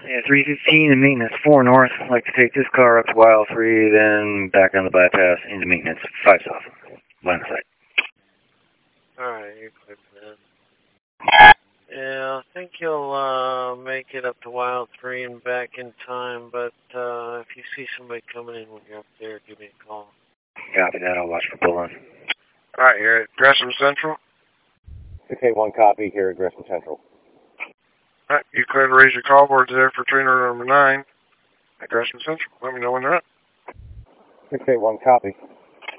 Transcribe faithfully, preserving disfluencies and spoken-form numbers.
Yeah, three fifteen and maintenance, four north. I'd like to take this car up to Wild three, then back on the bypass into maintenance, five south. Line of sight. Alright, you're clear for that. Yeah, I think you'll uh, make it up to Wild three and back in time, but uh, if you see somebody coming in when you're up there, give me a call. Copy that, I'll watch for pull-ins. Alright, you're at Gresham Central? six eight one copy here at Gresham Central. Alright, you clear to raise your call board there for trainer number nine at Gresham Central. Let me know when they're up. six eight one copy.